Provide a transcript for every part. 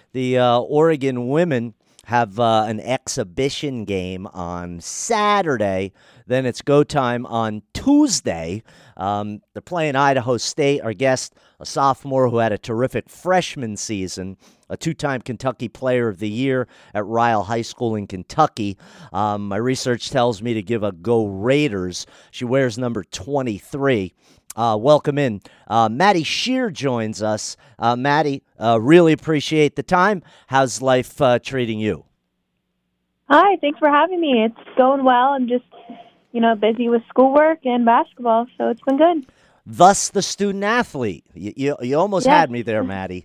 The Oregon women have an exhibition game on Saturday. Then it's go time on Tuesday. They're playing Idaho State. Our guest, a sophomore who had a terrific freshman season, a two-time Kentucky Player of the Year at Ryle High School in Kentucky. My research tells me to give a go Raiders. She wears number 23. Welcome in. Maddie Shear joins us. Maddie, really appreciate the time. How's life treating you? Hi, thanks for having me. It's going well. I'm just, busy with schoolwork and basketball, so it's been good. Thus, the student athlete. You almost had me there, Maddie.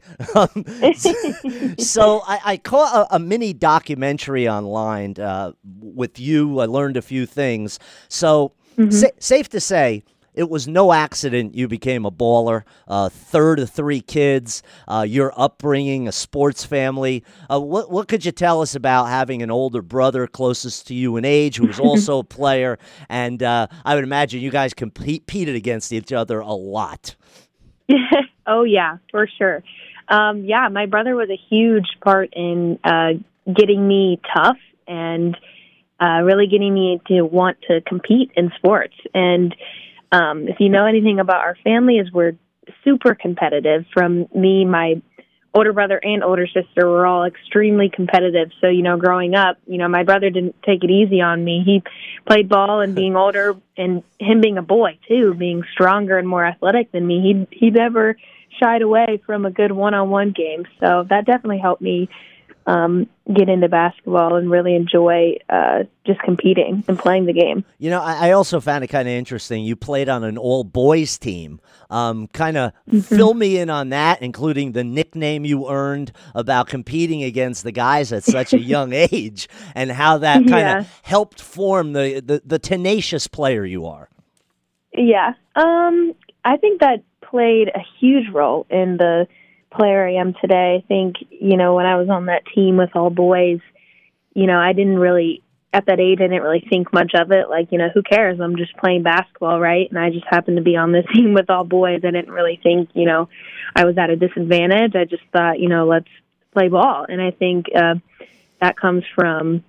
So I caught a mini documentary online with you. I learned a few things. So safe to say, it was no accident you became a baller, third of three kids, your upbringing, a sports family. What could you tell us about having an older brother closest to you in age who was also a player? And I would imagine you guys competed against each other a lot. Oh, yeah, for sure. My brother was a huge part in getting me tough and really getting me to want to compete in sports. And if you know anything about our family, is we're super competitive. From me, my older brother and older sister were all extremely competitive. So, growing up, my brother didn't take it easy on me. He played ball, and being older and him being a boy too, being stronger and more athletic than me, he never shied away from a good one-on-one game. So that definitely helped me get into basketball and really enjoy just competing and playing the game. I also found it kind of interesting. You played on an all-boys team. Kind of fill me in on that, including the nickname you earned about competing against the guys at such a young age, and how that kind of helped form the tenacious player you are. Yeah. I think that played a huge role in the player I am today. I think, when I was on that team with all boys, I didn't really, at that age, I didn't really think much of it. Like, who cares? I'm just playing basketball, right? And I just happened to be on this team with all boys. I didn't really think, I was at a disadvantage. I just thought, let's play ball. And I think that comes from,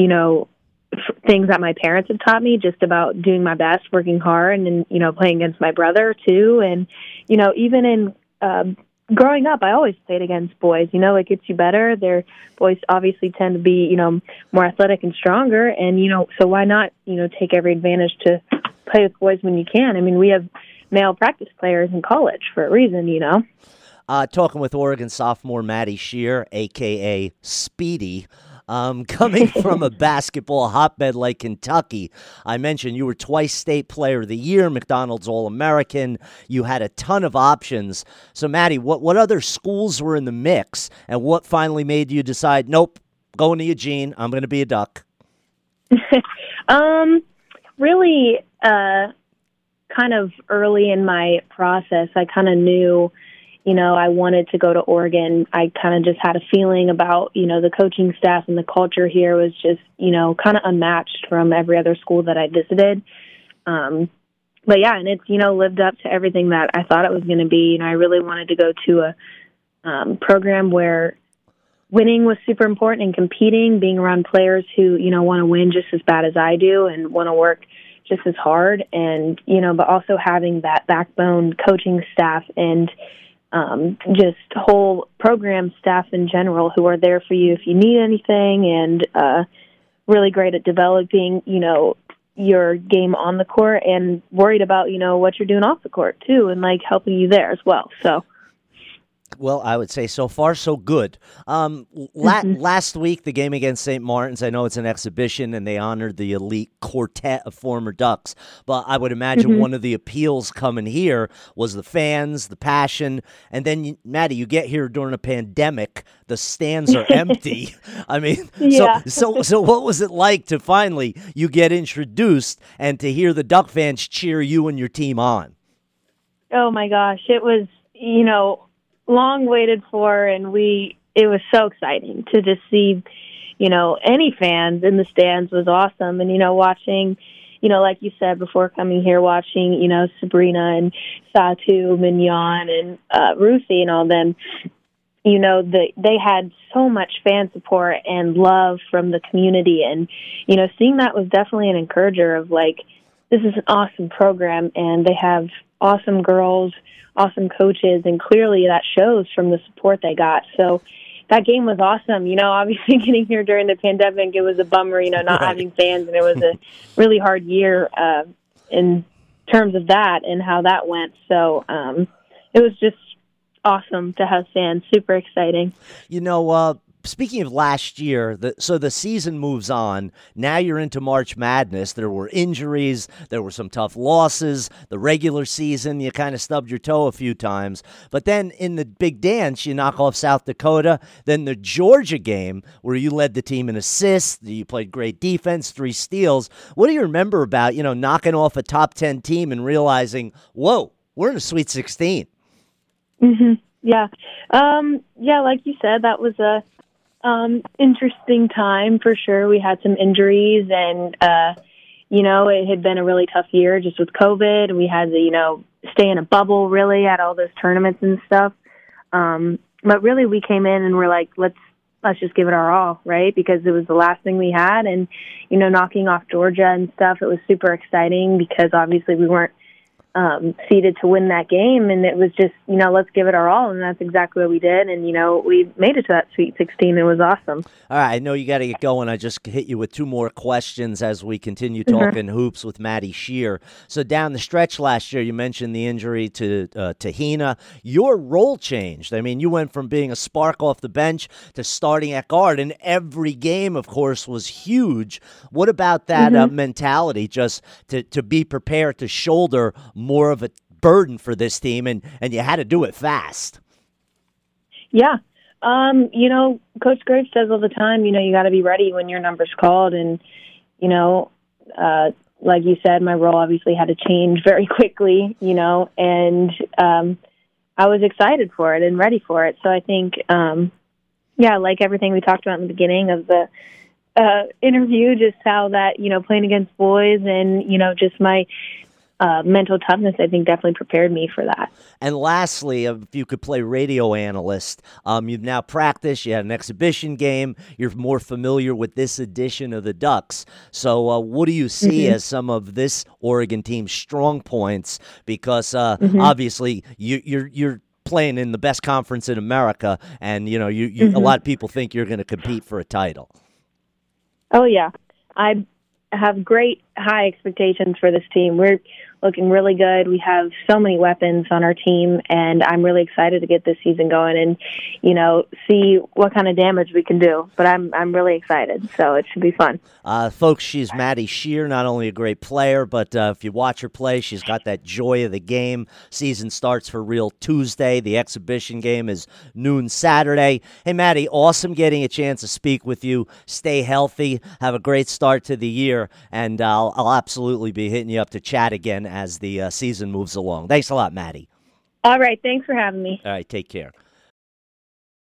things that my parents have taught me just about doing my best, working hard, and, playing against my brother too. And, even in growing up, I always played against boys. It gets you better. Their boys obviously tend to be, more athletic and stronger. And, so why not, take every advantage to play with boys when you can? I mean, we have male practice players in college for a reason, Talking with Oregon sophomore Maddie Shear, a.k.a. Speedy. Coming from a basketball hotbed like Kentucky, I mentioned you were twice State Player of the Year, McDonald's All-American. You had a ton of options. So, Maddie, what other schools were in the mix, and what finally made you decide, nope, going to Eugene, I'm going to be a Duck? Really, kind of early in my process, I kind of knew I wanted to go to Oregon. I kind of just had a feeling about, the coaching staff and the culture here was just, kind of unmatched from every other school that I visited. But yeah, and it's, lived up to everything that I thought it was going to be. I really wanted to go to a program where winning was super important, and competing, being around players who, want to win just as bad as I do and want to work just as hard. And, but also having that backbone coaching staff and just whole program staff in general who are there for you if you need anything, and really great at developing, your game on the court, and worried about, what you're doing off the court too, and helping you there as well. So. Well, I would say so far so good. Last week, the game against St. Martin's, I know it's an exhibition and they honored the elite quartet of former Ducks, but I would imagine one of the appeals coming here was the fans, the passion, and then, Maddie, you get here during a pandemic, the stands are empty. I mean, so what was it like to finally you get introduced and to hear the Duck fans cheer you and your team on? Oh my gosh, it was, long waited for, and it was so exciting to just see, any fans in the stands was awesome. And, watching, like you said before coming here, watching, Sabrina and Satu, Mignon, and Ruthie and all them, they had so much fan support and love from the community. And, seeing that was definitely an encourager of like, this is an awesome program and they have awesome girls, awesome coaches, and clearly that shows from the support they got. So that game was awesome. Obviously getting here during the pandemic, it was a bummer, not having fans, and it was a really hard year in terms of that and how that went. So it was just awesome to have fans. Super exciting. Speaking of last year, so the season moves on. Now you're into March Madness. There were injuries. There were some tough losses. The regular season, you kind of stubbed your toe a few times. But then in the big dance, you knock off South Dakota. Then the Georgia game where you led the team in assists. You played great defense, 3 steals. What do you remember about, knocking off a top 10 team and realizing, whoa, we're in a Sweet 16? Mm-hmm. Yeah. Like you said, that was a interesting time for sure. We had some injuries and, it had been a really tough year just with COVID. We had to, stay in a bubble really at all those tournaments and stuff. But really we came in and we're like, let's just give it our all, right? Because it was the last thing we had. And, knocking off Georgia and stuff, it was super exciting because obviously we weren't seeded to win that game, and it was just, let's give it our all, and that's exactly what we did, and, we made it to that Sweet 16. It was awesome. All right, I know you got to get going. I just hit you with 2 more questions as we continue talking hoops with Maddie Shear. So down the stretch last year, you mentioned the injury to Tahina. Your role changed. I mean, you went from being a spark off the bench to starting at guard, and every game, of course, was huge. What about that mentality, just to be prepared to shoulder more of a burden for this team, and you had to do it fast? Yeah. Coach Graves says all the time, you got to be ready when your number's called. And, like you said, my role obviously had to change very quickly, and I was excited for it and ready for it. So I think, like everything we talked about in the beginning of the interview, just how that, playing against boys and, just my mental toughness, I think, definitely prepared me for that. And lastly, if you could play radio analyst, you've now practiced, you had an exhibition game, you're more familiar with this edition of the Ducks. So what do you see as some of this Oregon team's strong points? Because obviously you're playing in the best conference in America, and a lot of people think you're going to compete for a title. Oh, yeah. I have great high expectations for this team. We're looking really good. We have so many weapons on our team, and I'm really excited to get this season going and, see what kind of damage we can do. But I'm really excited, so it should be fun. Folks, she's Maddie Shear, not only a great player, but if you watch her play, she's got that joy of the game. Season starts for real Tuesday. The exhibition game is noon Saturday. Hey, Maddie, awesome getting a chance to speak with you. Stay healthy. Have a great start to the year, and I'll absolutely be hitting you up to chat again as the season moves along. Thanks a lot, Maddie. All right. Thanks for having me. All right. Take care.